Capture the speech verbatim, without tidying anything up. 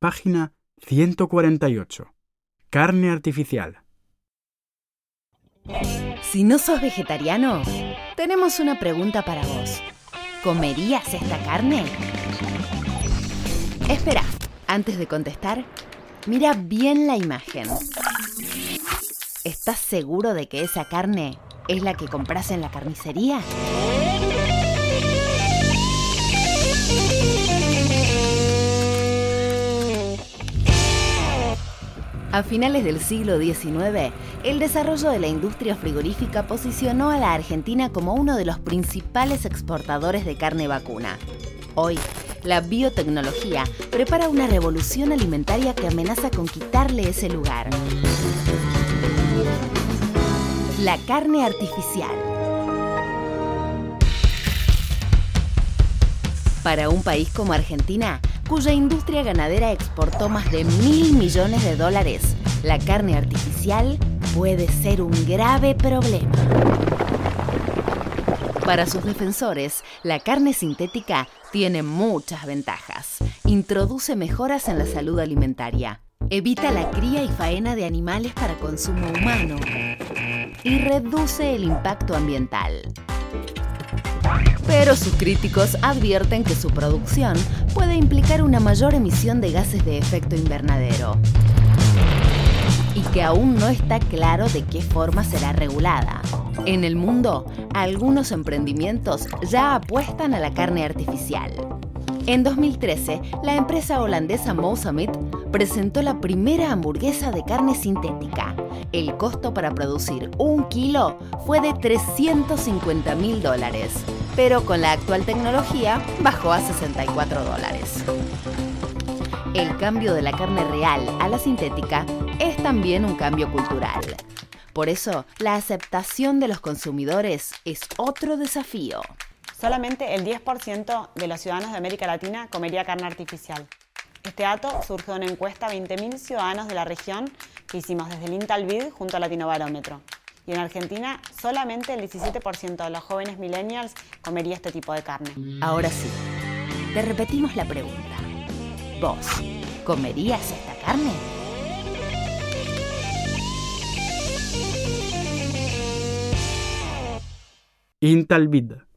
Página ciento cuarenta y ocho. Carne artificial. Si no sos vegetariano, tenemos una pregunta para vos. ¿Comerías esta carne? Espera, antes de contestar, mira bien la imagen. ¿Estás seguro de que esa carne es la que compras en la carnicería? A finales del siglo diecinueve, el desarrollo de la industria frigorífica posicionó a la Argentina como uno de los principales exportadores de carne vacuna. Hoy, la biotecnología prepara una revolución alimentaria que amenaza con quitarle ese lugar. La carne artificial. Para un país como Argentina, cuya industria ganadera exportó más de mil millones de dólares, la carne artificial puede ser un grave problema. Para sus defensores, la carne sintética tiene muchas ventajas. Introduce mejoras en la salud alimentaria, evita la cría y faena de animales para consumo humano y reduce el impacto ambiental. Pero sus críticos advierten que su producción puede implicar una mayor emisión de gases de efecto invernadero y que aún no está claro de qué forma será regulada. En el mundo, algunos emprendimientos ya apuestan a la carne artificial. En dos mil trece, la empresa holandesa Mosamit presentó la primera hamburguesa de carne sintética. El costo para producir un kilo fue de trescientos cincuenta mil dólares, pero con la actual tecnología bajó a sesenta y cuatro dólares. El cambio de la carne real a la sintética es también un cambio cultural. Por eso, la aceptación de los consumidores es otro desafío. Solamente el diez por ciento de los ciudadanos de América Latina comería carne artificial. Este dato surge de una encuesta a veinte mil ciudadanos de la región que hicimos desde el Intalvid junto al Latinobarómetro. Y en Argentina, solamente el diecisiete por ciento de los jóvenes millennials comería este tipo de carne. Ahora sí, te repetimos la pregunta. ¿Vos comerías esta carne? Intalvid.